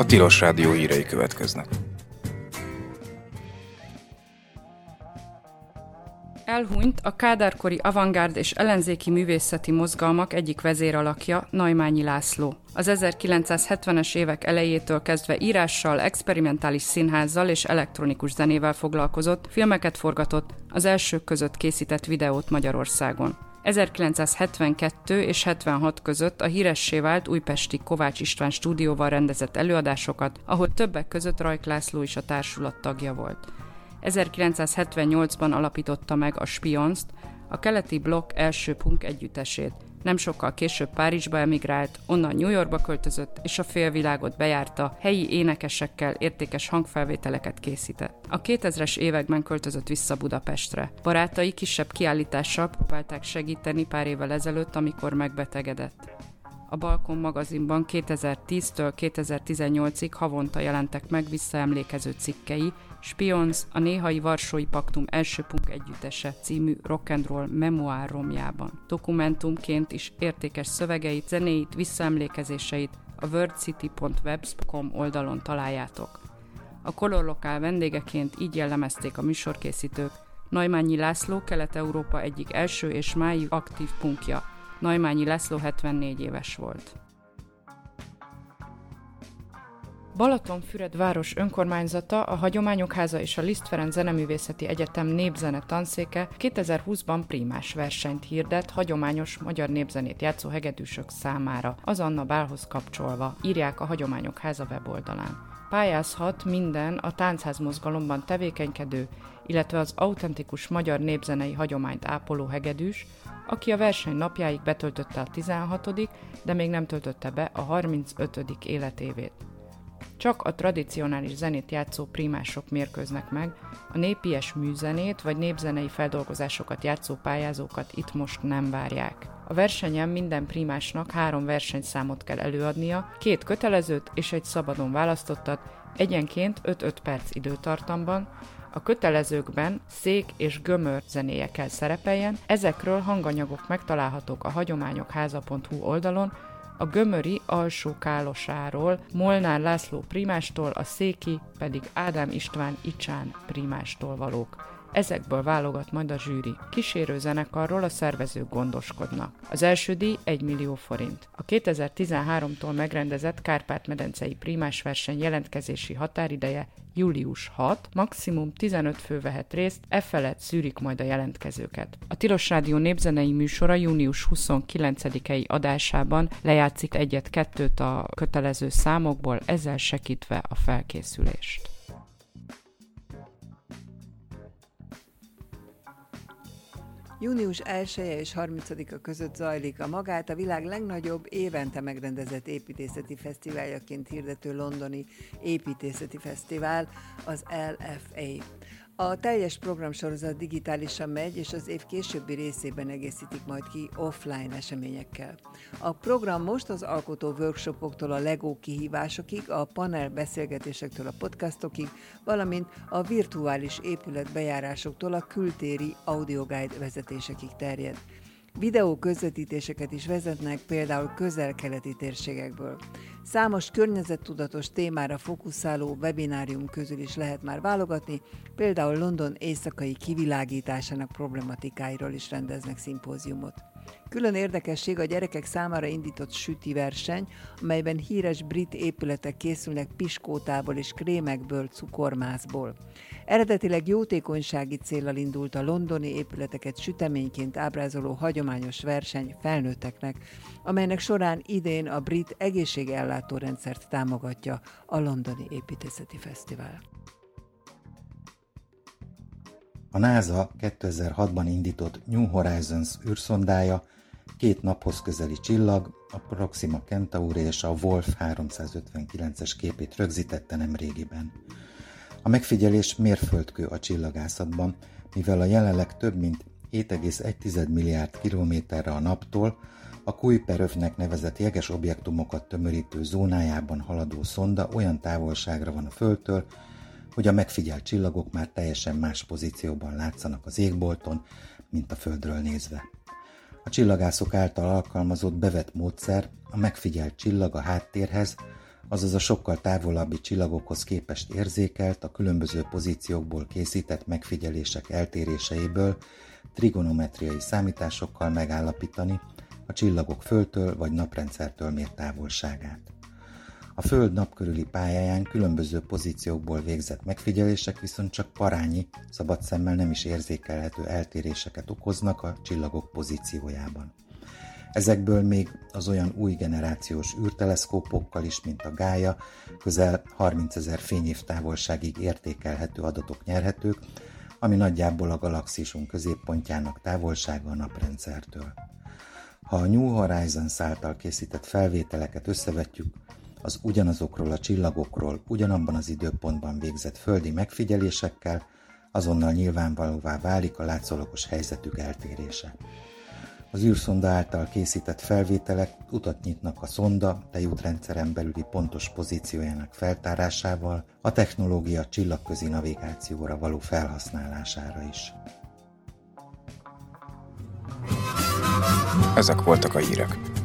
Tilos Rádió hírei következnek. Elhunyt a kádárkori avantgárd és ellenzéki művészeti mozgalmak egyik vezéralakja, Naimányi László. Az 1970-es évek elejétől kezdve írással, experimentális színházzal és elektronikus zenével foglalkozott, filmeket forgatott, az elsők között készített videót Magyarországon. 1972 és 76 között a híressé vált újpesti Kovács István stúdióval rendezett előadásokat, ahol többek között Rajk László is a társulat tagja volt. 1978-ban alapította meg a Spionzt, a keleti blokk első punk együttesét. Nem sokkal később Párizsba emigrált, onnan New Yorkba költözött, és a félvilágot bejárta, helyi énekesekkel értékes hangfelvételeket készített. A 2000-es években költözött vissza Budapestre. Barátai kisebb kiállítással próbálták segíteni pár évvel ezelőtt, amikor megbetegedett. A Balkon magazinban 2010-től 2018-ig havonta jelentek meg visszaemlékező cikkei, Spionz, a néhai Varsói Paktum első punk együttese című rock'n'roll memoár romjában. Dokumentumként is értékes szövegeit, zenéit, visszaemlékezéseit a worldcity.webs.com oldalon találjátok. A Color Lokál vendégeként így jellemezték a műsorkészítők Naimányi László Kelet-Európa egyik első és máig aktív punkja. Naimányi László 74 éves volt. Balatonfüred város önkormányzata, a Hagyományok Háza és a Liszt Ferenc Zeneművészeti Egyetem népzene tanszéke 2020-ban prímás versenyt hirdet hagyományos magyar népzenét játszó hegedűsök számára, az Anna Bálhoz kapcsolva, írják a Hagyományok Háza weboldalán. Pályázhat minden a táncház mozgalomban tevékenykedő, illetve az autentikus magyar népzenei hagyományt ápoló hegedűs, aki a verseny napjáig betöltötte a 16., de még nem töltötte be a 35. életévét. Csak a tradicionális zenét játszó prímások mérkőznek meg, a népies műzenét vagy népzenei feldolgozásokat játszó pályázókat itt most nem várják. A versenyen minden prímásnak 3 versenyszámot kell előadnia, 2 kötelezőt és egy szabadon választottat, egyenként 5-5 perc időtartamban. A kötelezőkben szék és gömör zenéje kell szerepeljen, ezekről hanganyagok megtalálhatók a hagyományokháza.hu oldalon, a gömöri Alsó Kálosáról, Molnár László prímástól, a széki pedig Ádám István Icsán prímástól valók. Ezekből válogat majd a zsűri. Kísérő zenekarról a szervezők gondoskodnak. Az első díj 1 millió forint. A 2013-tól megrendezett Kárpát-medencei prímásverseny jelentkezési határideje július 6, maximum 15 fő vehet részt, felett szűrik majd a jelentkezőket. A Tilos Rádió népzenei műsora június 29-i adásában lejátszik 1-2 a kötelező számokból, ezzel segítve a felkészülést. Június 1-e és 30-a között zajlik a magát a világ legnagyobb évente megrendezett építészeti fesztiváljaként hirdető londoni építészeti fesztivál, az LFA. A teljes programsorozat digitálisan megy, és az év későbbi részében egészítik majd ki offline eseményekkel. A program most az alkotó workshopoktól a Lego kihívásokig, a panel beszélgetésektől a podcastokig, valamint a virtuális épület bejárásoktól a kültéri audioguide vezetésekig terjed. Videó közvetítéseket is vezetnek, például közel-keleti térségekből. Számos környezettudatos témára fókuszáló webinárium közül is lehet már válogatni, például London éjszakai kivilágításának problematikáiról is rendeznek szimpóziumot. Külön érdekesség a gyerekek számára indított süti verseny, amelyben híres brit épületek készülnek piskótából és krémekből, cukormászból. Eredetileg jótékonysági céllal indult a londoni épületeket süteményként ábrázoló hagyományos verseny felnőtteknek, amelynek során idén a brit egészségellátórendszert támogatja a Londoni Építészeti Fesztivál. A NASA 2006-ban indított New Horizons űrszondája 2 naphoz közeli csillag, a Proxima Centauri és a Wolf 359-es képét rögzítette nemrégiben. A megfigyelés mérföldkő a csillagászatban, mivel a jelenleg több mint 7,1 milliárd kilométerre a naptól a Kuiper-övnek nevezett jeges objektumokat tömörítő zónájában haladó szonda olyan távolságra van a Földtől, hogy a megfigyelt csillagok már teljesen más pozícióban látszanak az égbolton, mint a Földről nézve. A csillagászok által alkalmazott bevett módszer a megfigyelt csillag a háttérhez, azaz a sokkal távolabbi csillagokhoz képest érzékelt, a különböző pozíciókból készített megfigyelések eltéréseiből trigonometriai számításokkal megállapítani a csillagok Földtől vagy naprendszertől mért távolságát. A Föld nap körüli pályáján különböző pozíciókból végzett megfigyelések viszont csak parányi, szabad szemmel nem is érzékelhető eltéréseket okoznak a csillagok pozíciójában. Ezekből még az olyan új generációs űrteleszkópokkal is, mint a Gaia, közel 30 000 fényév távolságig értékelhető adatok nyerhetők, ami nagyjából a galaxisunk középpontjának távolsága a naprendszertől. Ha a New Horizons által készített felvételeket összevetjük az ugyanazokról a csillagokról ugyanabban az időpontban végzett földi megfigyelésekkel, azonnal nyilvánvalóvá válik a látszólagos helyzetük eltérése. Az űrszonda által készített felvételek utat nyitnak a szonda tejútrendszeren belüli pontos pozíciójának feltárásával, a technológia csillagközi navigációra való felhasználására is. Ezek voltak a hírek.